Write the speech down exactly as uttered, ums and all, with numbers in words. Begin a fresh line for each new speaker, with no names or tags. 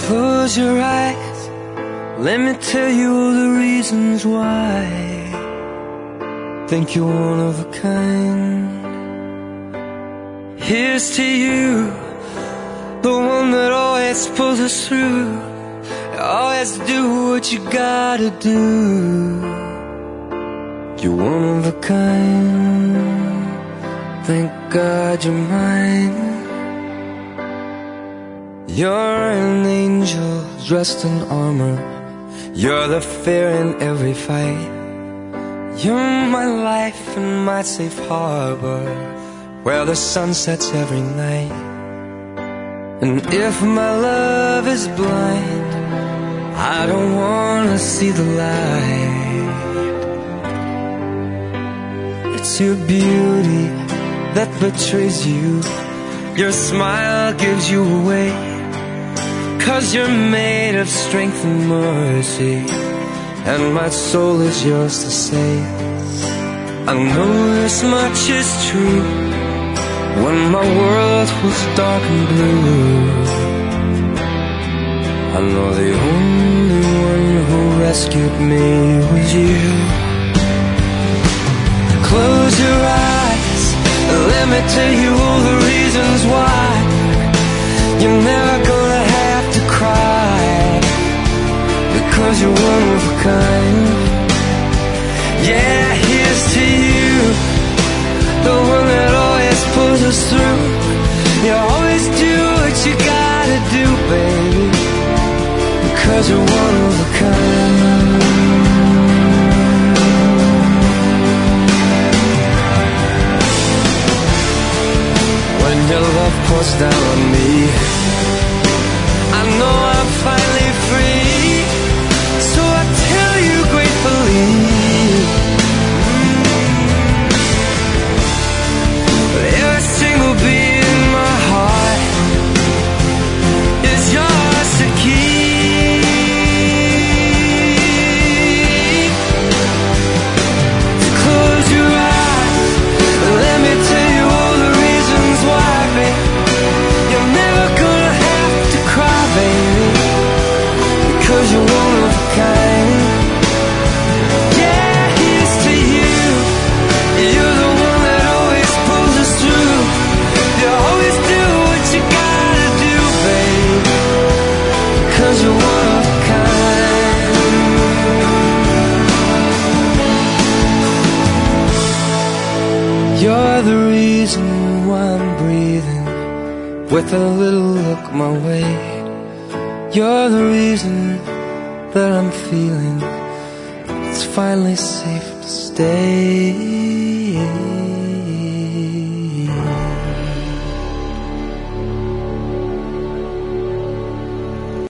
Close your eyes, let me tell you all the reasons why. Think you're one of a kind. Here's to you, the one that always pulls us through. Always do what you gotta do. You're one of a kind. Thank God you're mine. You're an angel dressed in armor. You're the fear in every fight. You're my life and my safe harbor, where the sun sets every night. And if my love is blind, I don't wanna see the light. It's your beauty that betrays you. Your smile gives you away, 'cause you're made of strength and mercy, and my soul is yours to save. I know this much is true. When my world was dark and blue, I know the only one who rescued me was you. Close your eyes, let me tell you all the reasons why. You're never gonna have to cry, because you're one of a kind. Yeah, here's to you, the one that always pulls us through. You always do what you gotta do, baby, because you're one of a kind. When your love pours down on me, I know I'm finally free, so I tell you gratefully. Every single beat in my heart is yours to keep. Close your eyes, let me tell you all the reasons why, babe. You're never gonna have to cry, baby, because you're one of a kind. Yeah, here's to you, you're the one that always pulls us through. You always do what you gotta do, babe, because you're one of a kind. You're the reason why I'm breathing with a little look my way. You're the reason that I'm feeling it's finally safe to stay.